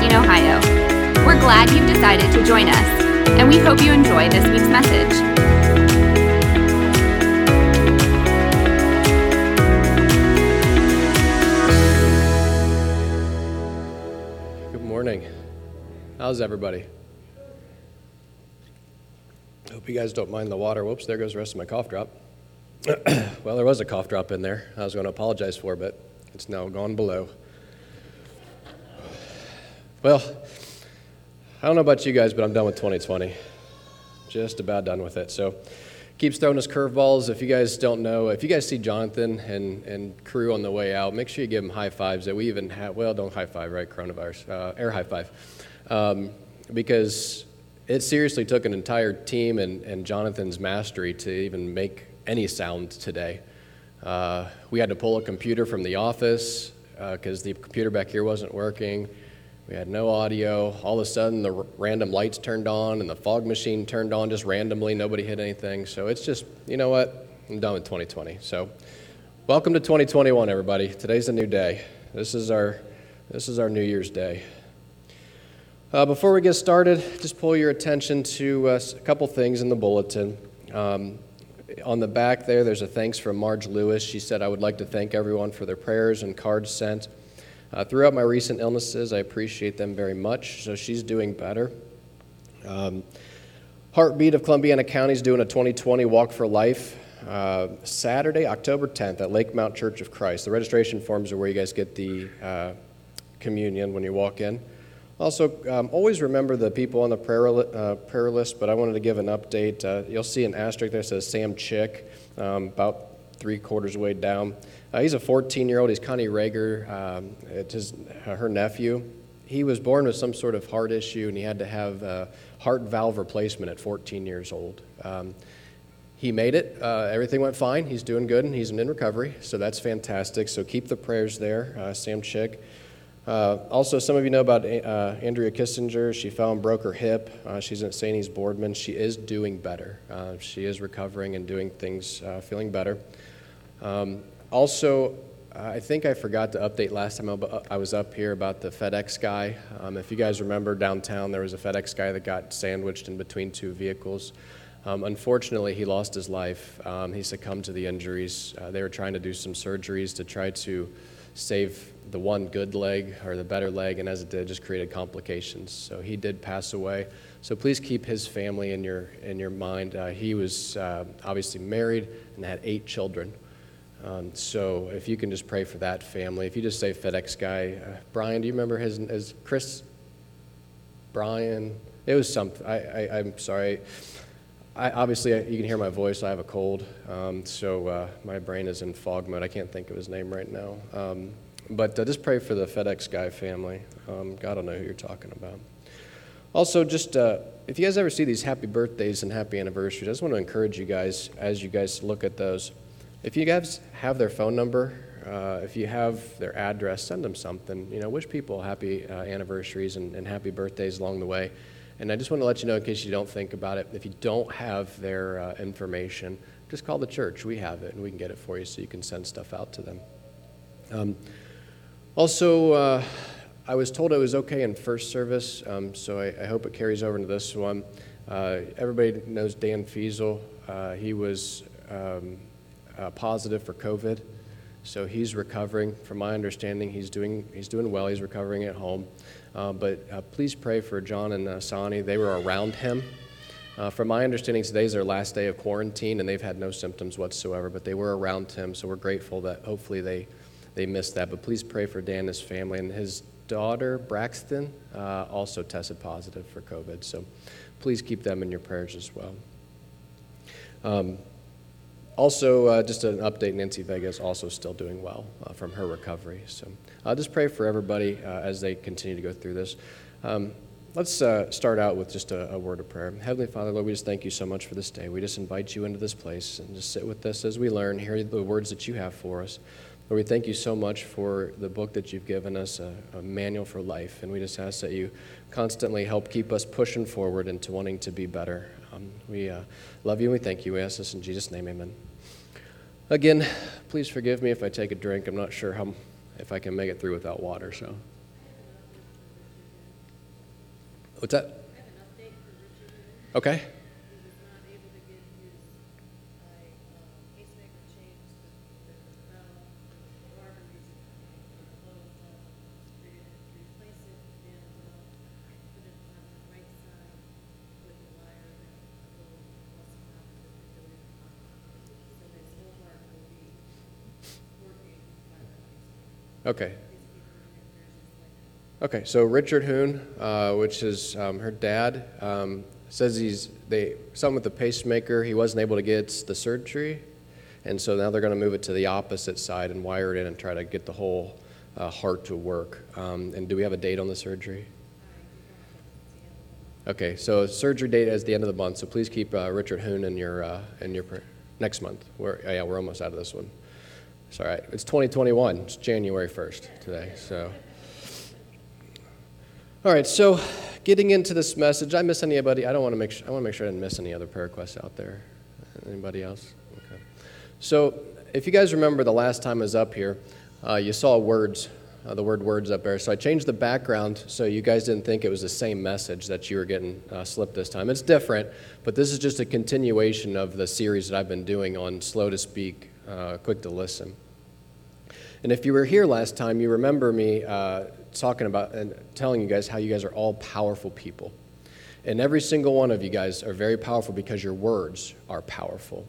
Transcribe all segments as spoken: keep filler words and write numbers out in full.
Dayton, Ohio. We're glad you've decided to join us, and we hope you enjoy this week's message. Good morning. How's everybody? Hope you guys don't mind the water. Whoops, there goes the rest of my cough drop. Well, there was a cough drop in there I was going to apologize for, but it's now gone below. Well, I don't know about you guys, but I'm done with twenty twenty. Just about done with it. So keeps throwing us curveballs. If you guys don't know, if you guys see Jonathan and, and crew on the way out, make sure you give them high fives that we even have. Well, don't high five, right? Coronavirus. Uh, air high five. Um, because it seriously took an entire team and, and Jonathan's mastery to even make any sound today. Uh, we had to pull a computer from the office because uh, the computer back here wasn't working. We had no audio. All of a sudden, the r- random lights turned on and the fog machine turned on just randomly. Nobody hit anything. So it's just, you know what? I'm done with twenty twenty. So welcome to twenty twenty-one, everybody. Today's a new day. This is our this is our New Year's Day. Uh, before we get started, just pull your attention to uh, a couple things in the bulletin. Um, on the back there, there's a thanks from Marge Lewis. She said, "I would like to thank everyone for their prayers and cards sent. Uh, throughout my recent illnesses, I appreciate them very much." So she's doing better. Um, Heartbeat of Columbiana County is doing a twenty twenty Walk for Life uh, Saturday, October tenth at Lake Mount Church of Christ. The registration forms are where you guys get the uh, communion when you walk in. Also, um, always remember the people on the prayer, uh, prayer list, but I wanted to give an update. Uh, you'll see an asterisk there that says Sam Chick, um, about three quarters way down. Uh, he's a fourteen-year-old. He's Connie Rager. Um, it's his, uh, her nephew. He was born with some sort of heart issue, and he had to have a heart valve replacement at fourteen years old. Um, he made it. Uh, everything went fine. He's doing good, and he's in recovery, so that's fantastic. So keep the prayers there, uh, Sam Chick. Uh, also, some of you know about uh, Andrea Kissinger. She fell and broke her hip. Uh, she's at Saint E's Boardman. She is doing better. Uh, she is recovering and doing things, uh, feeling better. Um, also, I think I forgot to update last time I was up here about the FedEx guy. Um, if you guys remember downtown, there was a FedEx guy that got sandwiched in between two vehicles. Um, unfortunately, he lost his life. Um, he succumbed to the injuries. Uh, they were trying to do some surgeries to try to save the one good leg or the better leg, and as it did, just created complications. So he did pass away. So please keep his family in your in your mind. Uh, he was uh, obviously married and had eight children. Um, so if you can just pray for that family. If you just say FedEx guy, uh, Brian, do you remember his, his Chris? Brian? It was something. I, I, I'm sorry. I, obviously, I, you can hear my voice. I have a cold, um, so uh, my brain is in fog mode. I can't think of his name right now. Um, but uh, just pray for the FedEx guy family. Um, God will know who you're talking about. Also, just uh, if you guys ever see these happy birthdays and happy anniversaries, I just want to encourage you guys as you guys look at those. If you guys have their phone number, uh, if you have their address, send them something. You know, wish people happy uh, anniversaries and, and happy birthdays along the way. And I just want to let you know, in case you don't think about it, if you don't have their uh, information, just call the church. We have it, and we can get it for you so you can send stuff out to them. Um, also, uh, I was told it was okay in first service, um, so I, I hope it carries over into this one. Uh, everybody knows Dan Fiesel. Uh, he was um, uh, positive for COVID, so he's recovering. From my understanding, he's doing he's doing well. He's recovering at home. Uh, but uh, please pray for John and uh, Sani. They were around him. Uh, from my understanding, today's their last day of quarantine, and they've had no symptoms whatsoever, but they were around him, so we're grateful that hopefully they, they missed that. But please pray for Dan and his family. And his daughter, Braxton, uh, also tested positive for COVID, so please keep them in your prayers as well. Um, Also, uh, just an update, Nancy Vega is also still doing well uh, from her recovery. So I'll just pray for everybody uh, as they continue to go through this. Um, let's uh, start out with just a, a word of prayer. Heavenly Father, Lord, we just thank you so much for this day. We just invite you into this place and just sit with us as we learn, hear the words that you have for us. Lord, we thank you so much for the book that you've given us, a, a manual for life. And we just ask that you constantly help keep us pushing forward into wanting to be better. Um, we uh, love you and we thank you. We ask this in Jesus' name, amen. Again, please forgive me if I take a drink. I'm not sure how if I can make it through without water, so. What's that? Okay. Okay. Okay, so Richard Hoon, uh, which is um, her dad, um, says he's they something with the pacemaker. He wasn't able to get the surgery, and so now they're going to move it to the opposite side and wire it in and try to get the whole uh, heart to work. Um, and do we have a date on the surgery? Okay, so surgery date is the end of the month. So please keep uh, Richard Hoon in your uh, in your prayer. Next month. We're yeah, we're almost out of this one. It's all right. It's twenty twenty-one. It's January first today. So. All right, so getting into this message, I miss anybody? I don't want to make sure, I want to make sure I didn't miss any other prayer requests out there. Anybody else? Okay. So if you guys remember the last time I was up here, uh, you saw words, uh, the word words up there. So I changed the background so you guys didn't think it was the same message that you were getting uh, slipped this time. It's different, but this is just a continuation of the series that I've been doing on slow to speak, uh, quick to listen. And if you were here last time, you remember me uh, talking about and telling you guys how you guys are all powerful people. And every single one of you guys are very powerful because your words are powerful.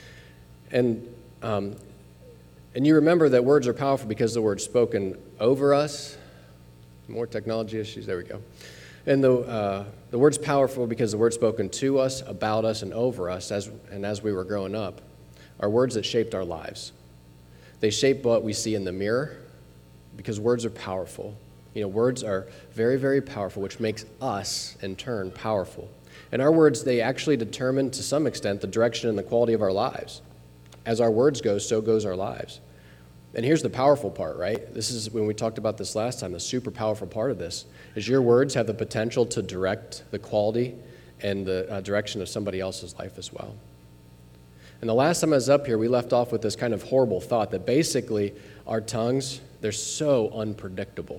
And um, and you remember that words are powerful because the word's spoken over us. More technology issues, there we go. And the uh, the word's powerful because the word's spoken to us, about us, and over us as and as we were growing up are words that shaped our lives. They shape what we see in the mirror because words are powerful. You know, words are very, very powerful, which makes us, in turn, powerful. And our words, they actually determine, to some extent, the direction and the quality of our lives. As our words go, so goes our lives. And here's the powerful part, right? This is when we talked about this last time, the super powerful part of this, is your words have the potential to direct the quality and the uh, direction of somebody else's life as well. And the last time I was up here, we left off with this kind of horrible thought that basically our tongues, they're so unpredictable.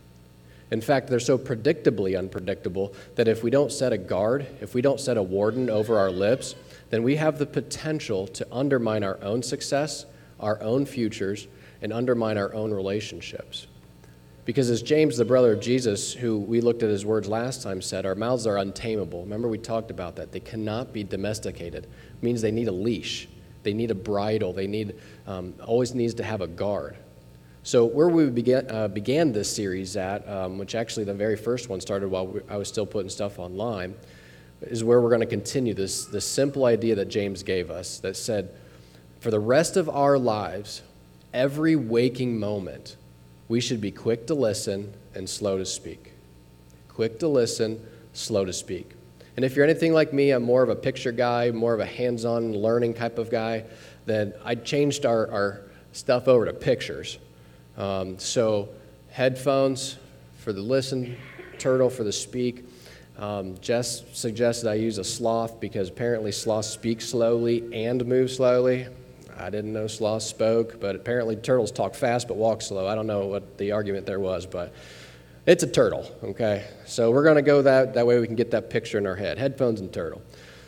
In fact, they're so predictably unpredictable that if we don't set a guard, if we don't set a warden over our lips, then we have the potential to undermine our own success, our own futures, and undermine our own relationships. Because as James, the brother of Jesus, who we looked at his words last time, said, our mouths are untamable. Remember we talked about that. They cannot be domesticated. It means they need a leash. They need a bridle. They need um, always needs to have a guard. So where we began, uh, began this series at, um, which actually the very first one started while we, I was still putting stuff online, is where we're going to continue this, this simple idea that James gave us that said, for the rest of our lives, every waking moment, we should be quick to listen and slow to speak. Quick to listen, slow to speak. And if you're anything like me, I'm more of a picture guy, more of a hands-on learning type of guy, then I changed our, our stuff over to pictures. Um, so headphones for the listen, turtle for the speak. Um, Jess suggested I use a sloth because apparently sloths speak slowly and move slowly. I didn't know sloths spoke, but apparently turtles talk fast but walk slow. I don't know what the argument there was, but it's a turtle, okay? So we're going to go that, that way we can get that picture in our head, headphones and turtle.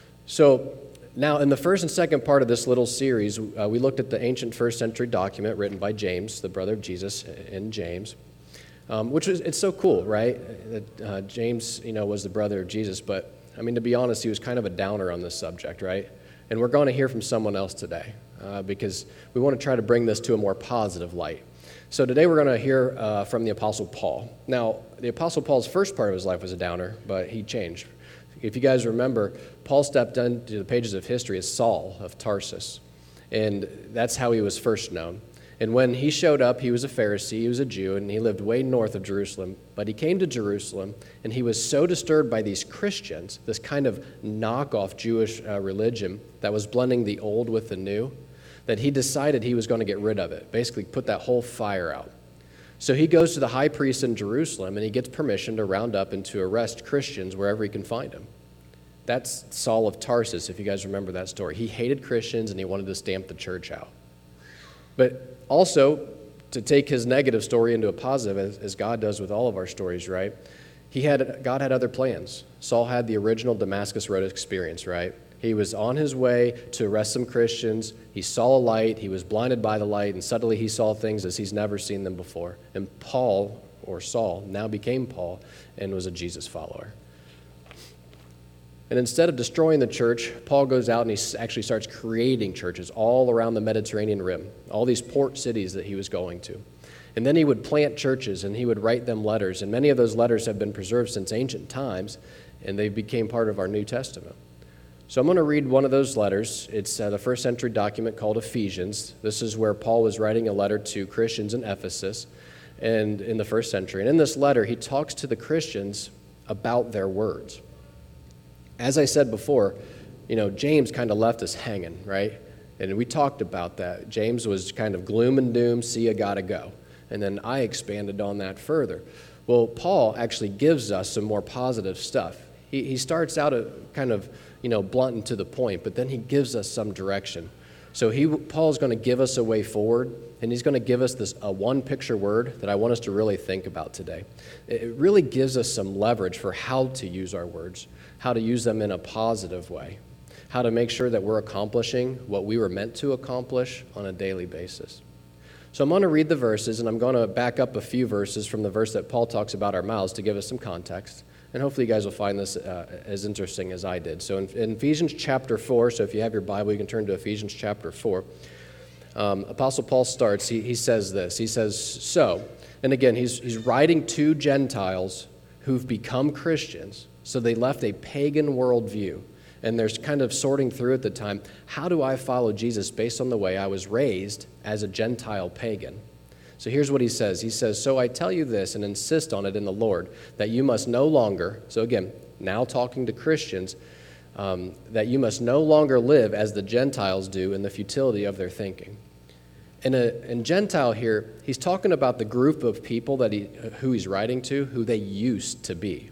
So now in the first and second part of this little series, uh, we looked at the ancient first century document written by James, the brother of Jesus in James, um, which is, it's so cool, right? That uh, James, you know, was the brother of Jesus, but I mean, to be honest, he was kind of a downer on this subject, right? And we're going to hear from someone else today uh, because we want to try to bring this to a more positive light. So today we're going to hear uh, from the Apostle Paul. Now, the Apostle Paul's first part of his life was a downer, but he changed. If you guys remember, Paul stepped into the pages of history as Saul of Tarsus, and that's how he was first known. And when he showed up, he was a Pharisee, he was a Jew, and he lived way north of Jerusalem. But he came to Jerusalem, and he was so disturbed by these Christians, this kind of knockoff Jewish uh, religion that was blending the old with the new, that he decided he was going to get rid of it, basically put that whole fire out. So he goes to the high priest in Jerusalem, and he gets permission to round up and to arrest Christians wherever he can find them. That's Saul of Tarsus, if you guys remember that story. He hated Christians, and he wanted to stamp the church out. But also, to take his negative story into a positive, as, as God does with all of our stories, right? He had, God had other plans. Saul had the original Damascus Road experience, right? He was on his way to arrest some Christians. He saw a light. He was blinded by the light, and suddenly he saw things as he's never seen them before. And Paul, or Saul, now became Paul and was a Jesus follower. And instead of destroying the church, Paul goes out and he actually starts creating churches all around the Mediterranean rim, all these port cities that he was going to. And then he would plant churches and he would write them letters. And many of those letters have been preserved since ancient times, and they became part of our New Testament. So I'm going to read one of those letters. It's uh, the first century document called Ephesians. This is where Paul was writing a letter to Christians in Ephesus and in the first century. And in this letter, he talks to the Christians about their words. As I said before, you know, James kind of left us hanging, right? And we talked about that. James was kind of gloom and doom, see ya, gotta go. And then I expanded on that further. Well, Paul actually gives us some more positive stuff. He, he starts out a kind of, you know, blunt and to the point, but then he gives us some direction. So he, Paul's going to give us a way forward, and he's going to give us this a one-picture word that I want us to really think about today. It really gives us some leverage for how to use our words, how to use them in a positive way, how to make sure that we're accomplishing what we were meant to accomplish on a daily basis. So I'm going to read the verses, and I'm going to back up a few verses from the verse that Paul talks about our mouths to give us some context. And hopefully you guys will find this uh, as interesting as I did. So in, in Ephesians chapter four, so if you have your Bible, you can turn to Ephesians chapter four. Um, Apostle Paul starts, he, he says this. He says, so, and again, he's, he's writing to Gentiles who've become Christians. So they left a pagan worldview. And there's kind of sorting through at the time, how do I follow Jesus based on the way I was raised as a Gentile pagan? So here's what he says. He says, so I tell you this and insist on it in the Lord, that you must no longer, so again, now talking to Christians, um, that you must no longer live as the Gentiles do in the futility of their thinking. And a, in Gentile here, he's talking about the group of people that he, who he's writing to, who they used to be.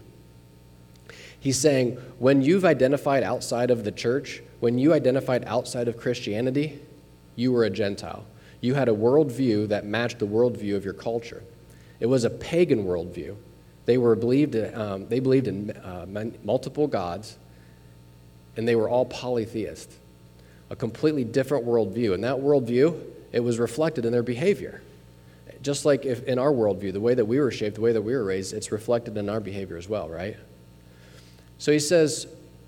He's saying, when you've identified outside of the church, when you identified outside of Christianity, you were a Gentile. You had a worldview that matched the worldview of your culture. It was a pagan worldview. They were believed, um, they believed in uh, multiple gods, and they were all polytheist, a completely different worldview. And that worldview, it was reflected in their behavior. Just like if in our worldview, the way that we were shaped, the way that we were raised, it's reflected in our behavior as well, right? So he says,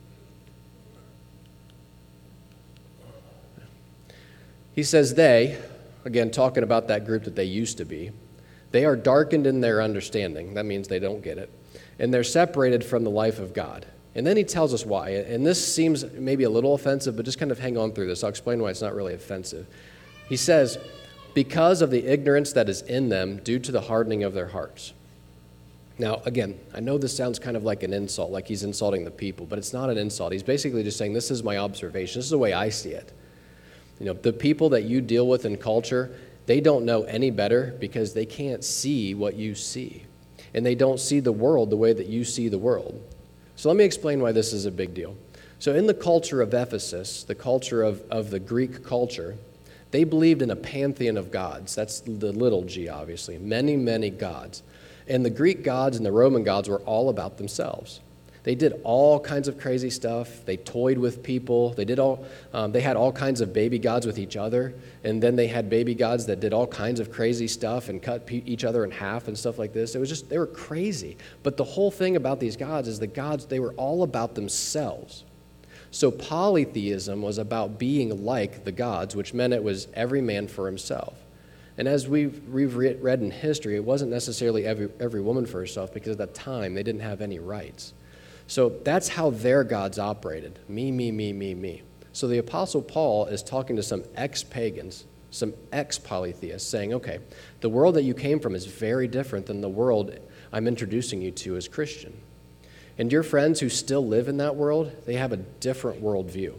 he says they, again, talking about that group that they used to be, they are darkened in their understanding. That means they don't get it. And they're separated from the life of God. And then he tells us why. And this seems maybe a little offensive, but just kind of hang on through this. I'll explain why it's not really offensive. He says, because of the ignorance that is in them due to the hardening of their hearts. Now, again, I know this sounds kind of like an insult, like he's insulting the people, but it's not an insult. He's basically just saying, this is my observation. This is the way I see it. You know, the people that you deal with in culture, they don't know any better because they can't see what you see. And they don't see the world the way that you see the world. So let me explain why this is a big deal. So in the culture of Ephesus, the culture of, of the Greek culture, they believed in a pantheon of gods. That's the little g, obviously. Many, many gods. And the Greek gods and the Roman gods were all about themselves. They did all kinds of crazy stuff. They toyed with people. They did all. Um, they had all kinds of baby gods with each other, and then they had baby gods that did all kinds of crazy stuff and cut pe- each other in half and stuff like this. It was just they were crazy. But the whole thing about these gods is the gods, they were all about themselves. So polytheism was about being like the gods, which meant it was every man for himself. And as we've, we've read in history, it wasn't necessarily every, every woman for herself, because at that time they didn't have any rights. So that's how their gods operated. Me, me, me, me, me. So the Apostle Paul is talking to some ex-pagans, some ex-polytheists, saying, okay, the world that you came from is very different than the world I'm introducing you to as Christian. And your friends who still live in that world, they have a different worldview.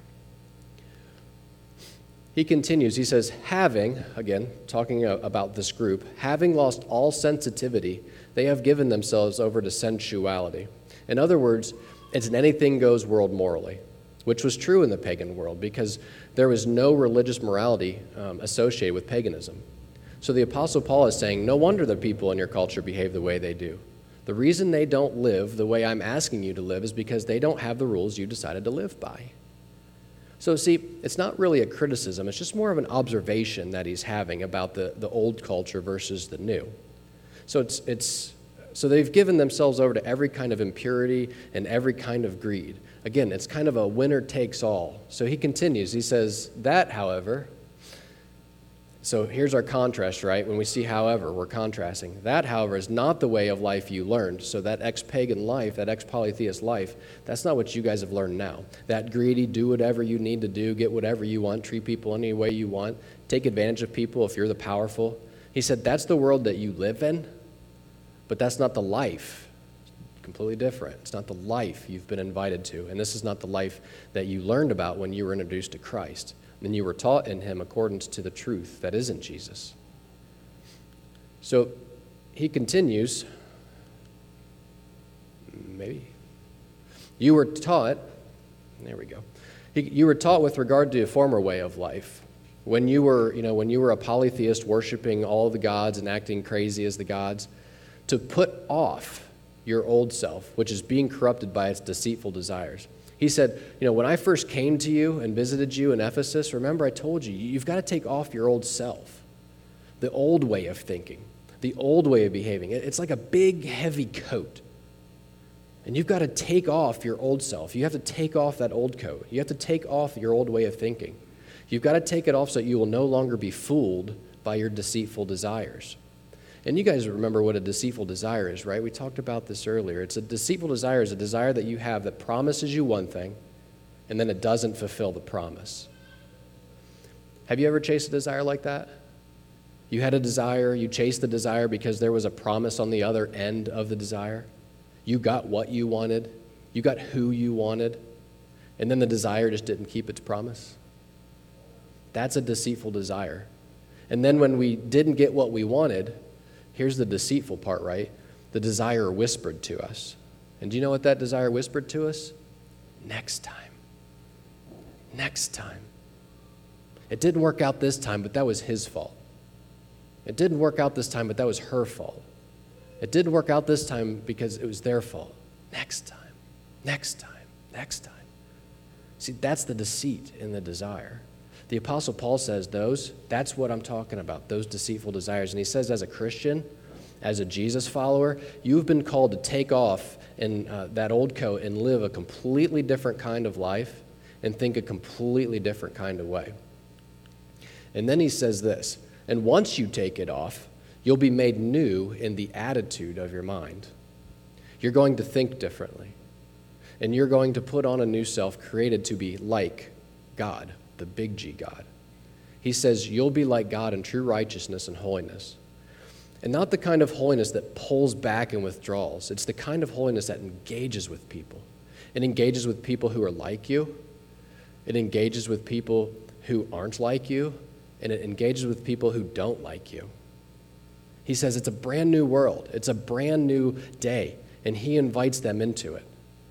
He continues, he says, having, again, talking about this group, having lost all sensitivity, they have given themselves over to sensuality. In other words, it's an anything-goes world morally, which was true in the pagan world because there was no religious morality um, associated with paganism. So the Apostle Paul is saying, no wonder the people in your culture behave the way they do. The reason they don't live the way I'm asking you to live is because they don't have the rules you decided to live by. So see, it's not really a criticism. It's just more of an observation that he's having about the, the old culture versus the new. So it's it's so they've given themselves over to every kind of impurity and every kind of greed. Again, it's kind of a winner takes all. So he continues. He says, that, however, so here's our contrast, right? When we see however, we're contrasting. That, however, is not the way of life you learned. So that ex-pagan life, that ex-polytheist life, that's not what you guys have learned now. That greedy, do whatever you need to do, get whatever you want, treat people any way you want, take advantage of people if you're the powerful. He said, that's the world that you live in, but that's not the life. Completely different. It's not the life you've been invited to, and this is not the life that you learned about when you were introduced to Christ. And you were taught in him according to the truth that is in Jesus. So he continues, maybe. You were taught, there we go. He, you were taught with regard to a former way of life. When you were, you know, when you were a polytheist worshiping all the gods and acting crazy as the gods, to put off your old self, which is being corrupted by its deceitful desires. He said, you know, when I first came to you and visited you in Ephesus, remember I told you, you've got to take off your old self, the old way of thinking, the old way of behaving. It's like a big, heavy coat. And you've got to take off your old self. You have to take off that old coat. You have to take off your old way of thinking. You've got to take it off so that you will no longer be fooled by your deceitful desires. And you guys remember what a deceitful desire is, right? We talked about this earlier. It's a deceitful desire is a desire that you have that promises you one thing, and then it doesn't fulfill the promise. Have you ever chased a desire like that? You had a desire, you chased the desire because there was a promise on the other end of the desire. You got what you wanted, you got who you wanted, and then the desire just didn't keep its promise. That's a deceitful desire. And then when we didn't get what we wanted, here's the deceitful part, right? The desire whispered to us. And do you know what that desire whispered to us? Next time. Next time. It didn't work out this time, but that was his fault. It didn't work out this time, but that was her fault. It didn't work out this time because it was their fault. Next time. Next time. Next time. See, that's the deceit in the desire. The Apostle Paul says those, that's what I'm talking about, those deceitful desires. And he says as a Christian, as a Jesus follower, you've been called to take off in, uh, that old coat and live a completely different kind of life and think a completely different kind of way. And then he says this, and once you take it off, you'll be made new in the attitude of your mind. You're going to think differently. And you're going to put on a new self created to be like God. The big G God. He says you'll be like God in true righteousness and holiness. And not the kind of holiness that pulls back and withdraws. It's the kind of holiness that engages with people. It engages with people who are like you. It engages with people who aren't like you. And it engages with people who don't like you. He says it's a brand new world. It's a brand new day. And he invites them into it.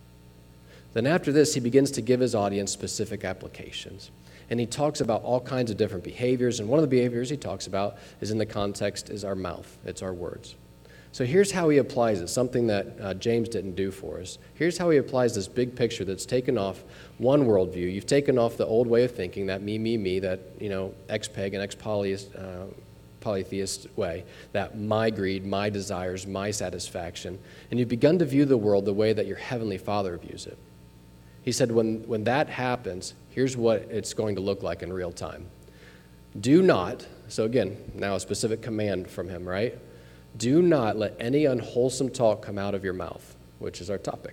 Then after this, he begins to give his audience specific applications. And he talks about all kinds of different behaviors. And one of the behaviors he talks about is in the context is our mouth. It's our words. So here's how he applies it, something that uh, James didn't do for us. Here's how he applies this big picture that's taken off one worldview. You've taken off the old way of thinking, that me, me, me, that, you know, ex-pagan, ex-polytheist uh, polytheist way, that my greed, my desires, my satisfaction. And you've begun to view the world the way that your heavenly Father views it. He said when, when that happens, here's what it's going to look like in real time. Do not, so again, now a specific command from him, right? Do not let any unwholesome talk come out of your mouth, which is our topic.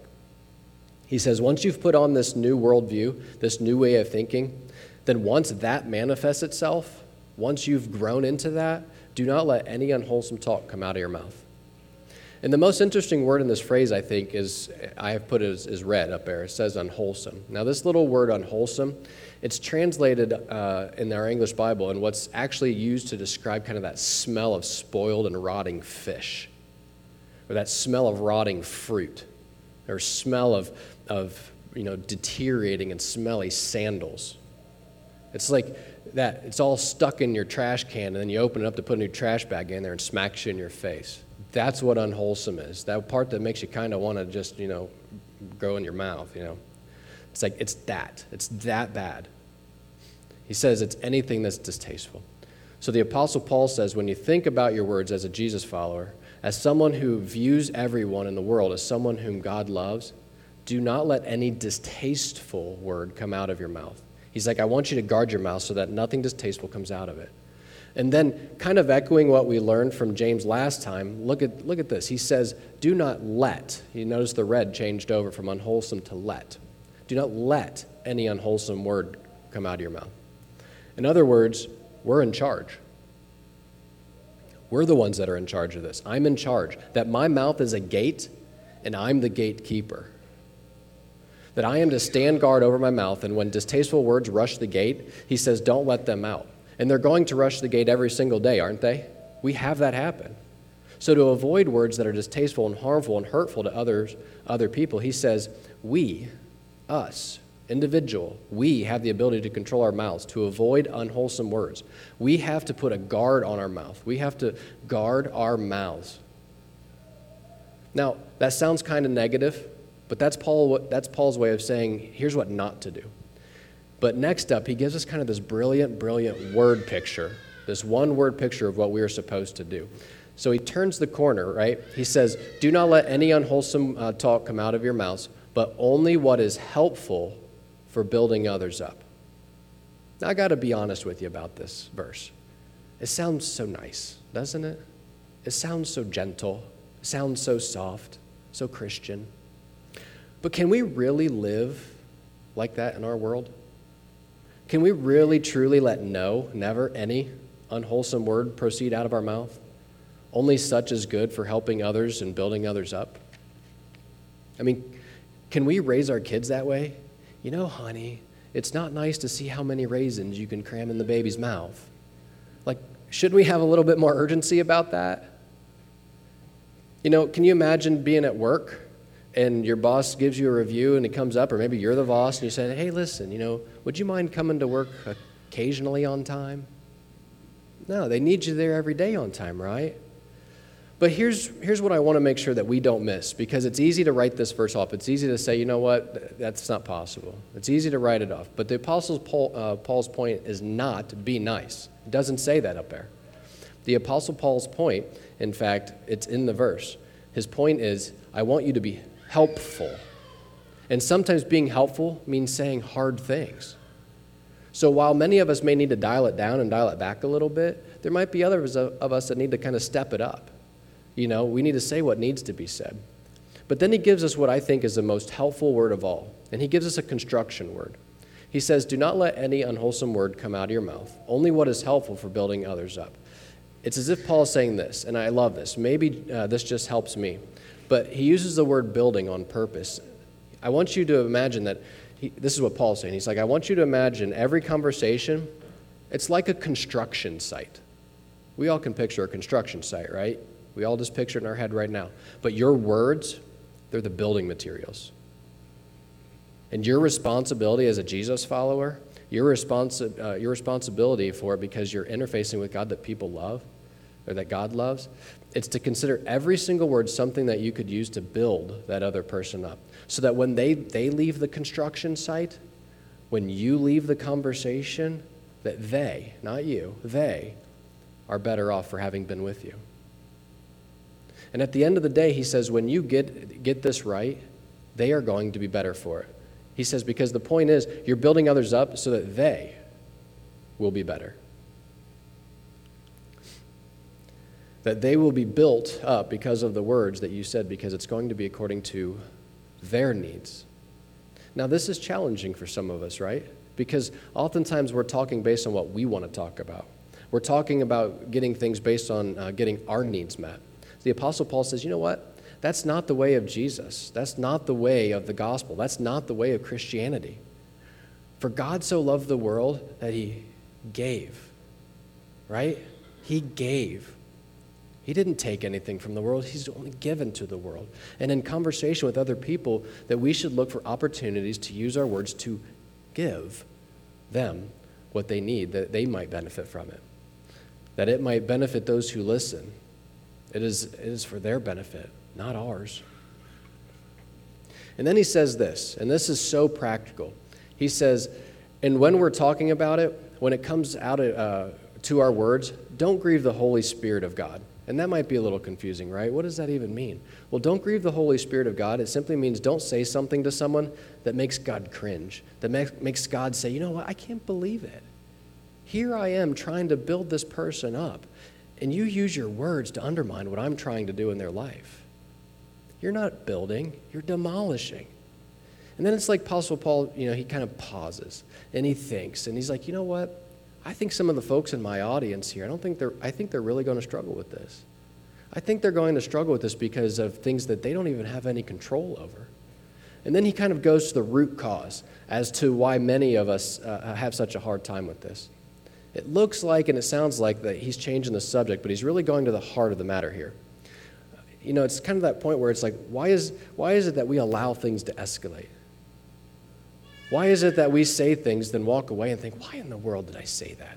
He says once you've put on this new worldview, this new way of thinking, then once that manifests itself, once you've grown into that, do not let any unwholesome talk come out of your mouth. And the most interesting word in this phrase, I think, is, I have put it as, as red up there. It says unwholesome. Now, this little word unwholesome, it's translated uh, in our English Bible, and what's actually used to describe kind of that smell of spoiled and rotting fish, or that smell of rotting fruit, or smell of, of you know, deteriorating and smelly sandals. It's like that, it's all stuck in your trash can, and then you open it up to put a new trash bag in there and smacks you in your face. That's what unwholesome is. That part that makes you kind of want to just, you know, go in your mouth, you know. It's like, it's that. It's that bad. He says it's anything that's distasteful. So the Apostle Paul says, when you think about your words as a Jesus follower, as someone who views everyone in the world as someone whom God loves, do not let any distasteful word come out of your mouth. He's like, I want you to guard your mouth so that nothing distasteful comes out of it. And then, kind of echoing what we learned from James last time, look at look at this. He says, do not let. You notice the red changed over from unwholesome to let. Do not let any unwholesome word come out of your mouth. In other words, we're in charge. We're the ones that are in charge of this. I'm in charge. That my mouth is a gate, and I'm the gatekeeper. That I am to stand guard over my mouth, and when distasteful words rush the gate, he says, don't let them out. And they're going to rush the gate every single day, aren't they? We have that happen. So to avoid words that are distasteful and harmful and hurtful to others, other people, he says, we, us, individual, we have the ability to control our mouths, to avoid unwholesome words. We have to put a guard on our mouth. We have to guard our mouths. Now, that sounds kind of negative, but that's Paul. That's Paul's way of saying, here's what not to do. But next up, he gives us kind of this brilliant, brilliant word picture, this one word picture of what we are supposed to do. So he turns the corner, right? He says, do not let any unwholesome uh, talk come out of your mouths, but only what is helpful for building others up. Now, I got to be honest with you about this verse. It sounds so nice, doesn't it? It sounds so gentle. It sounds so soft, so Christian. But can we really live like that in our world? Can we really, truly let no, never, any unwholesome word proceed out of our mouth? Only such is good for helping others and building others up? I mean, can we raise our kids that way? You know, honey, it's not nice to see how many raisins you can cram in the baby's mouth. Like, shouldn't we have a little bit more urgency about that? You know, can you imagine being at work and your boss gives you a review and it comes up, or maybe you're the boss and you say, hey, listen, you know, would you mind coming to work occasionally on time? No, they need you there every day on time, right? But here's here's what I want to make sure that we don't miss, because it's easy to write this verse off. It's easy to say, you know what, that's not possible. It's easy to write it off. But the Apostle Paul, uh, Paul's point is not be nice. It doesn't say that up there. The Apostle Paul's point, in fact, it's in the verse. His point is, I want you to be helpful. And sometimes being helpful means saying hard things. So while many of us may need to dial it down and dial it back a little bit, there might be others of us that need to kind of step it up. You know, we need to say what needs to be said. But then he gives us what I think is the most helpful word of all. And he gives us a construction word. He says, do not let any unwholesome word come out of your mouth, only what is helpful for building others up. It's as if Paul is saying this, and I love this. Maybe uh, this just helps me. But he uses the word building on purpose. I want you to imagine that, he, this is what Paul's saying. He's like, I want you to imagine every conversation, it's like a construction site. We all can picture a construction site, right? We all just picture it in our head right now. But your words, they're the building materials. And your responsibility as a Jesus follower, your, responsi- uh, your responsibility for it, because you're interfacing with God that people love, or that God loves, it's to consider every single word something that you could use to build that other person up. So that when they, they leave the construction site, when you leave the conversation, that they, not you, they are better off for having been with you. And at the end of the day, he says, when you get, get this right, they are going to be better for it. He says, because the point is, you're building others up so that they will be better. That they will be built up because of the words that you said, because it's going to be according to their needs. Now, this is challenging for some of us, right? Because oftentimes we're talking based on what we want to talk about. We're talking about getting things based on uh, getting our needs met. The Apostle Paul says, you know what? That's not the way of Jesus. That's not the way of the gospel. That's not the way of Christianity. For God so loved the world that he gave, right? He gave. He didn't take anything from the world. He's only given to the world. And in conversation with other people, that we should look for opportunities to use our words to give them what they need, that they might benefit from it. That it might benefit those who listen. It is, it is for their benefit, not ours. And then he says this, and this is so practical. He says, and when we're talking about it, when it comes out of, uh, to our words, don't grieve the Holy Spirit of God. And that might be a little confusing, right? What does that even mean? Well, don't grieve the Holy Spirit of God. It simply means don't say something to someone that makes God cringe, that makes, makes God say, you know what, I can't believe it. Here I am trying to build this person up, and you use your words to undermine what I'm trying to do in their life. You're not building, you're demolishing. And then it's like Apostle Paul, you know, he kind of pauses and he thinks, and he's like, you know what? I think some of the folks in my audience here, I don't think they're, I think they're really going to struggle with this. I think they're going to struggle with this because of things that they don't even have any control over. And then he kind of goes to the root cause as to why many of us uh, have such a hard time with this. It looks like and it sounds like that he's changing the subject, but he's really going to the heart of the matter here. You know, it's kind of that point where it's like, why is why is it that we allow things to escalate? Why is it that we say things, then walk away and think, why in the world did I say that?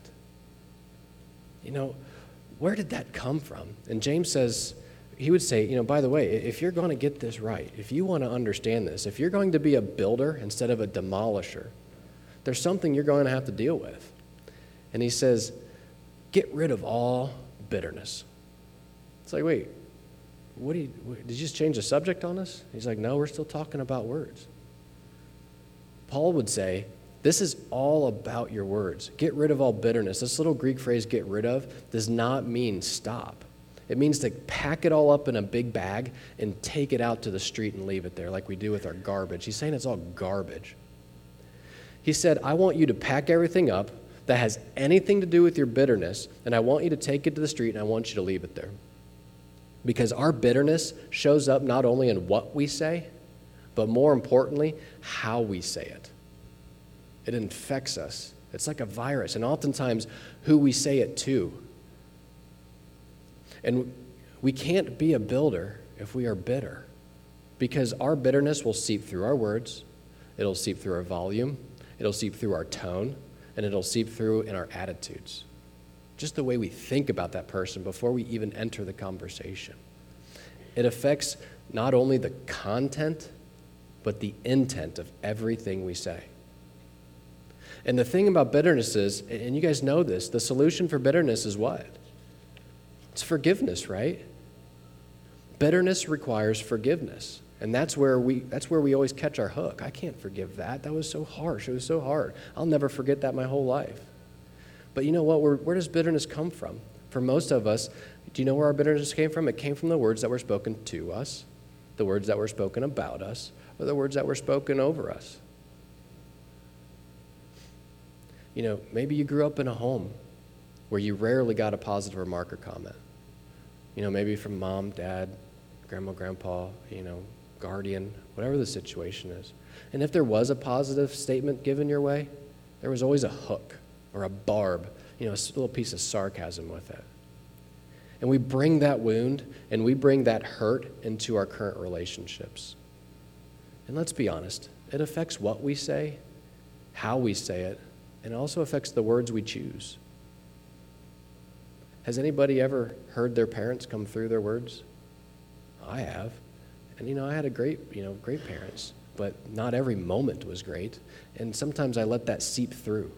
You know, where did that come from? And James says, he would say, you know, by the way, if you're going to get this right, if you want to understand this, if you're going to be a builder instead of a demolisher, there's something you're going to have to deal with. And he says, get rid of all bitterness. It's like, wait, what do you, did you just change the subject on us? He's like, no, we're still talking about words. Paul would say, this is all about your words. Get rid of all bitterness. This little Greek phrase, get rid of, does not mean stop. It means to pack it all up in a big bag and take it out to the street and leave it there like we do with our garbage. He's saying it's all garbage. He said, I want you to pack everything up that has anything to do with your bitterness, and I want you to take it to the street and I want you to leave it there. Because our bitterness shows up not only in what we say, but more importantly, how we say it. It infects us. It's like a virus, and oftentimes who we say it to. And we can't be a builder if we are bitter, because our bitterness will seep through our words, it'll seep through our volume, it'll seep through our tone, and it'll seep through in our attitudes. Just the way we think about that person before we even enter the conversation. It affects not only the content, but the intent of everything we say. And the thing about bitterness is, and you guys know this, the solution for bitterness is what? It's forgiveness, right? Bitterness requires forgiveness. And that's where we that's where we always catch our hook. I can't forgive that. That was so harsh. It was so hard. I'll never forget that my whole life. But you know what? Where, where does bitterness come from? For most of us, do you know where our bitterness came from? It came from the words that were spoken to us, the words that were spoken about us, or the words that were spoken over us. You know, maybe you grew up in a home where you rarely got a positive remark or comment. You know, maybe from mom, dad, grandma, grandpa, you know, guardian, whatever the situation is. And if there was a positive statement given your way, there was always a hook or a barb, you know, a little piece of sarcasm with it. And we bring that wound and we bring that hurt into our current relationships. And let's be honest, it affects what we say, how we say it, and it also affects the words we choose. Has anybody ever heard their parents come through their words? I have. And, you know, I had a great, you know, great parents, but not every moment was great. And sometimes I let that seep through.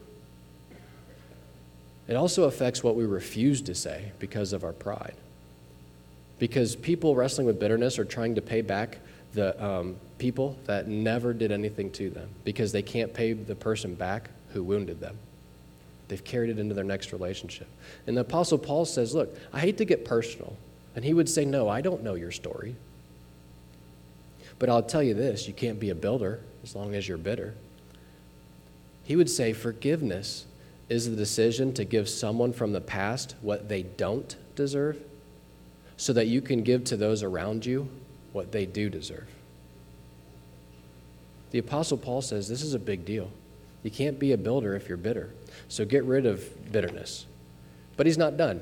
It also affects what we refuse to say because of our pride. Because people wrestling with bitterness are trying to pay back the um, people that never did anything to them because they can't pay the person back who wounded them. They've carried it into their next relationship. And the Apostle Paul says, look, I hate to get personal. And he would say, no, I don't know your story. But I'll tell you this, you can't be a builder as long as you're bitter. He would say forgiveness is the decision to give someone from the past what they don't deserve so that you can give to those around you what they do deserve. The Apostle Paul says this is a big deal. You can't be a builder if you're bitter. So get rid of bitterness. But he's not done.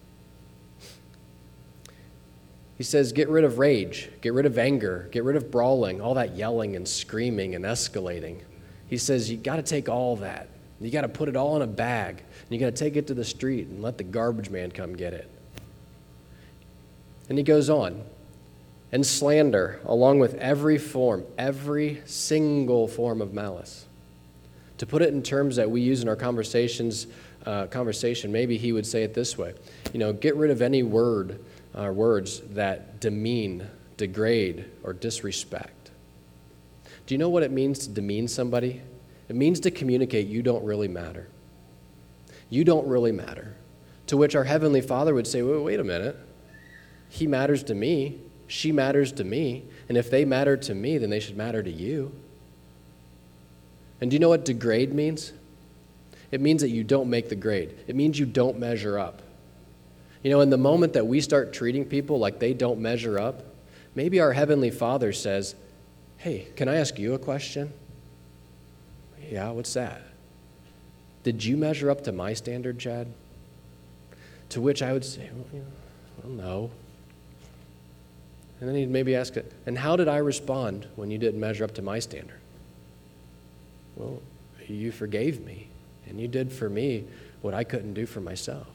He says get rid of rage, get rid of anger, get rid of brawling, all that yelling and screaming and escalating. He says you got to take all that. You got to put it all in a bag. And you got to take it to the street and let the garbage man come get it. And he goes on. And slander, along with every form, every single form of malice. To put it in terms that we use in our conversations, uh, conversation, maybe he would say it this way. You know, get rid of any word or uh, words that demean, degrade, or disrespect. Do you know what it means to demean somebody? It means to communicate you don't really matter. You don't really matter. To which our Heavenly Father would say, wait, wait a minute. He matters to me. She matters to me. And if they matter to me, then they should matter to you. And do you know what degrade means? It means that you don't make the grade. It means you don't measure up. You know, in the moment that we start treating people like they don't measure up, maybe our Heavenly Father says, hey, can I ask you a question? Yeah, what's that? Did you measure up to my standard, Chad? To which I would say, well, you know, well no. And then he'd maybe ask it, and how did I respond when you didn't measure up to my standard? Well, you forgave me, and you did for me what I couldn't do for myself.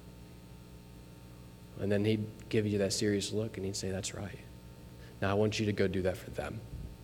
And then he'd give you that serious look, and he'd say, that's right. Now I want you to go do that for them.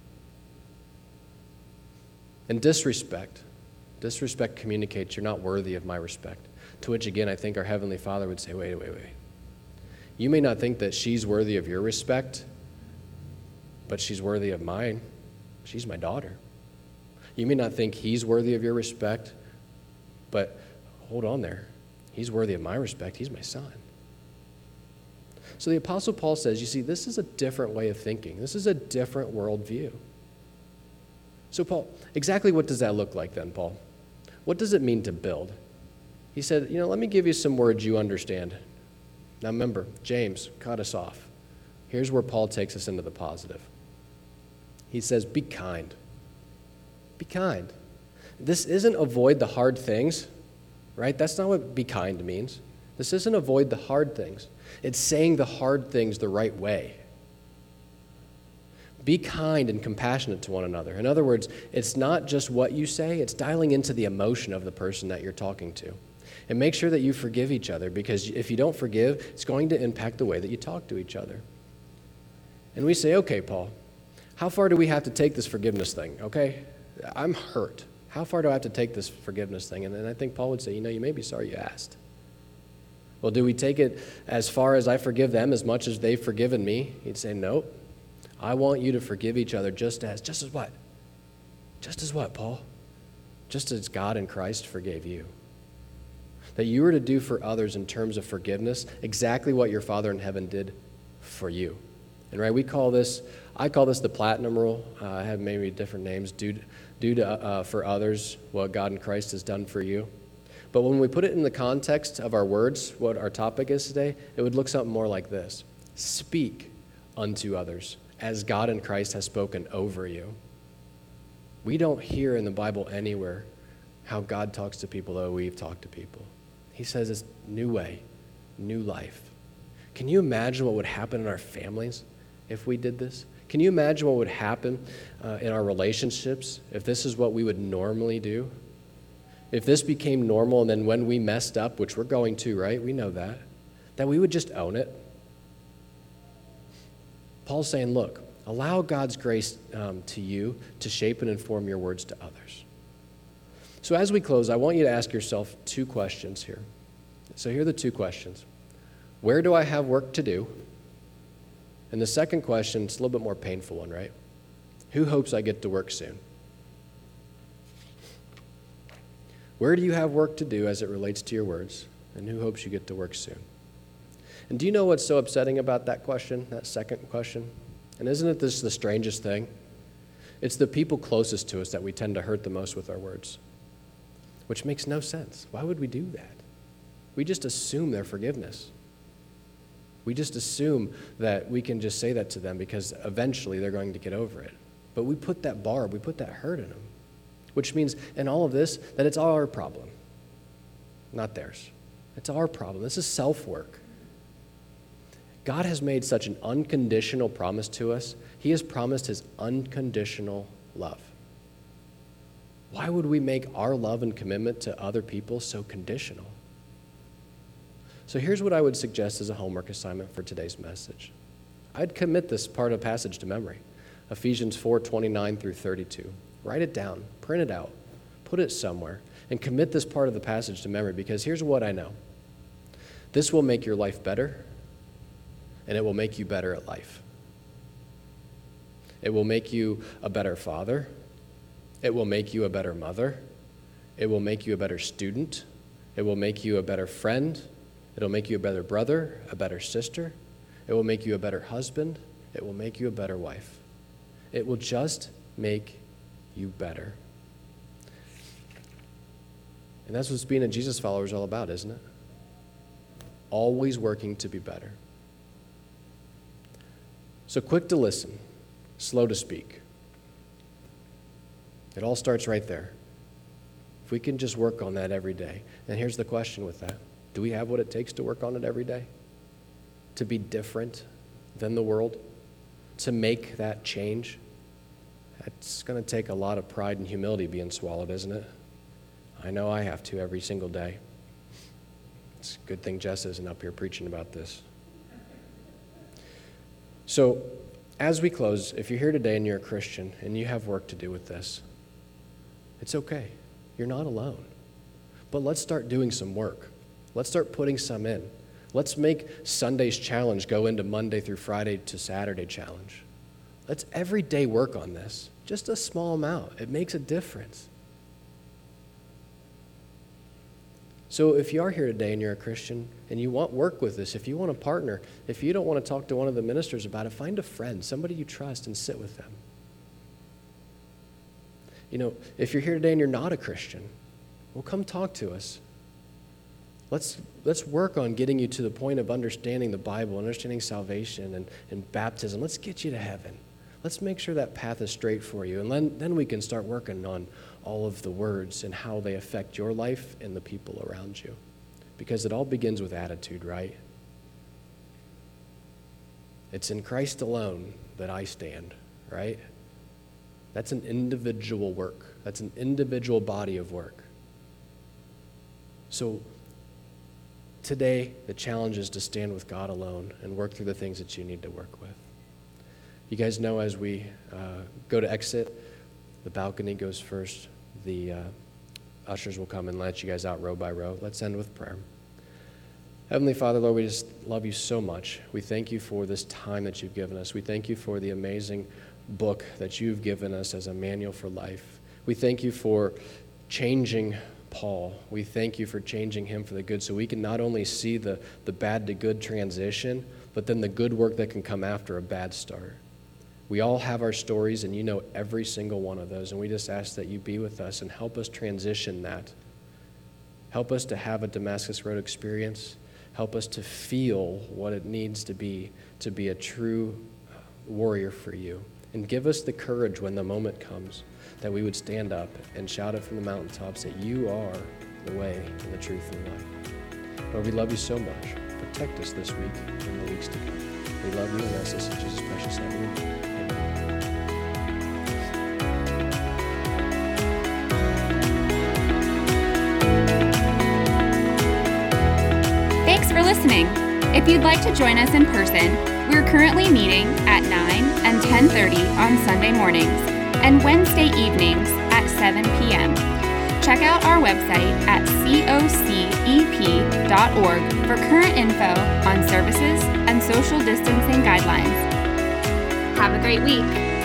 And disrespect. Disrespect communicates you're not worthy of my respect. To which, again, I think our Heavenly Father would say, wait, wait, wait. You may not think that she's worthy of your respect, but she's worthy of mine. She's my daughter. You may not think he's worthy of your respect, but hold on there. He's worthy of my respect. He's my son. So the Apostle Paul says, you see, this is a different way of thinking. This is a different worldview. So Paul, exactly what does that look like then, Paul? What does it mean to build? He said, you know, let me give you some words you understand. Now remember, James cut us off. Here's where Paul takes us into the positive. He says, be kind. Be kind. This isn't avoid the hard things, right? That's not what be kind means. This isn't avoid the hard things. It's saying the hard things the right way. Be kind and compassionate to one another. In other words, it's not just what you say, it's dialing into the emotion of the person that you're talking to. And make sure that you forgive each other, because if you don't forgive, it's going to impact the way that you talk to each other. And we say, okay, Paul, how far do we have to take this forgiveness thing? Okay, I'm hurt. How far do I have to take this forgiveness thing? And then I think Paul would say, you know, you may be sorry you asked. Well, do we take it as far as I forgive them as much as they've forgiven me? He'd say, nope. I want you to forgive each other just as, just as what? Just as what, Paul? Just as God in Christ forgave you. That you were to do for others in terms of forgiveness exactly what your Father in heaven did for you. And right, we call this, I call this the platinum rule. Uh, I have maybe different names. Do, do to, uh, for others what God in Christ has done for you. But when we put it in the context of our words, what our topic is today, it would look something more like this. Speak unto others as God in Christ has spoken over you. We don't hear in the Bible anywhere how God talks to people, though we've talked to people. He says it's new way, new life. Can you imagine what would happen in our families if we did this? Can you imagine what would happen uh, in our relationships if this is what we would normally do? If this became normal, and then when we messed up, which we're going to, right? We know that. That we would just own it. Paul's saying, look, allow God's grace um, to you to shape and inform your words to others. So as we close, I want you to ask yourself two questions here. So here are the two questions. Where do I have work to do? And the second question, it's a little bit more painful one, right? Who hopes I get to work soon? Where do you have work to do as it relates to your words? And who hopes you get to work soon? And do you know what's so upsetting about that question, that second question? And isn't it this the strangest thing? It's the people closest to us that we tend to hurt the most with our words, which makes no sense. Why would we do that? We just assume their forgiveness. We just assume that we can just say that to them because eventually they're going to get over it. But we put that bar, we put that hurt in them, which means in all of this that it's our problem, not theirs. It's our problem. This is self-work. God has made such an unconditional promise to us. He has promised his unconditional love. Why would we make our love and commitment to other people so conditional? So here's what I would suggest as a homework assignment for today's message. I'd commit this part of the passage to memory, Ephesians four twenty-nine through thirty-two. Write it down, print it out, put it somewhere, and commit this part of the passage to memory, because here's what I know. This will make your life better, and it will make you better at life. It will make you a better father. It will make you a better mother. It will make you a better student. It will make you a better friend. It'll make you a better brother, a better sister. It will make you a better husband. It will make you a better wife. It will just make you better. And that's what being a Jesus follower is all about, isn't it? Always working to be better. So quick to listen, slow to speak. It all starts right there. If we can just work on that every day. And here's the question with that. Do we have what it takes to work on it every day? To be different than the world? To make that change? It's going to take a lot of pride and humility being swallowed, isn't it? I know I have to every single day. It's a good thing Jess isn't up here preaching about this. So, as we close, if you're here today and you're a Christian and you have work to do with this, it's okay. You're not alone. But let's start doing some work. Let's start putting some in. Let's make Sunday's challenge go into Monday through Friday to Saturday challenge. Let's every day work on this. Just a small amount. It makes a difference. So if you are here today and you're a Christian and you want work with this, if you want to partner, if you don't want to talk to one of the ministers about it, find a friend, somebody you trust, and sit with them. You know, if you're here today and you're not a Christian, well, come talk to us. Let's let's work on getting you to the point of understanding the Bible, understanding salvation and, and baptism. Let's get you to heaven. Let's make sure that path is straight for you. And then, then we can start working on all of the words and how they affect your life and the people around you. Because it all begins with attitude, right? It's in Christ alone that I stand, right? That's an individual work. That's an individual body of work. So today, the challenge is to stand with God alone and work through the things that you need to work with. You guys know as we uh, go to exit, the balcony goes first. The uh, ushers will come and let you guys out row by row. Let's end with prayer. Heavenly Father, Lord, we just love you so much. We thank you for this time that you've given us. We thank you for the amazing book that you've given us as a manual for life. We thank you for changing Paul. We thank you for changing him for the good, so we can not only see the, the bad to good transition, but then the good work that can come after a bad start. We all have our stories, and you know every single one of those, and we just ask that you be with us and help us transition that. Help us to have a Damascus Road experience. Help us to feel what it needs to be to be a true warrior for you. And give us the courage when the moment comes that we would stand up and shout it from the mountaintops that you are the way and the truth and the life. Lord, we love you so much. Protect us this week and the weeks to come. We love you and ask this in Jesus' precious name. Thanks for listening. If you'd like to join us in person, we're currently meeting at nine and ten thirty on Sunday mornings and Wednesday evenings at seven p.m. Check out our website at cocep dot org for current info on services and social distancing guidelines. Have a great week.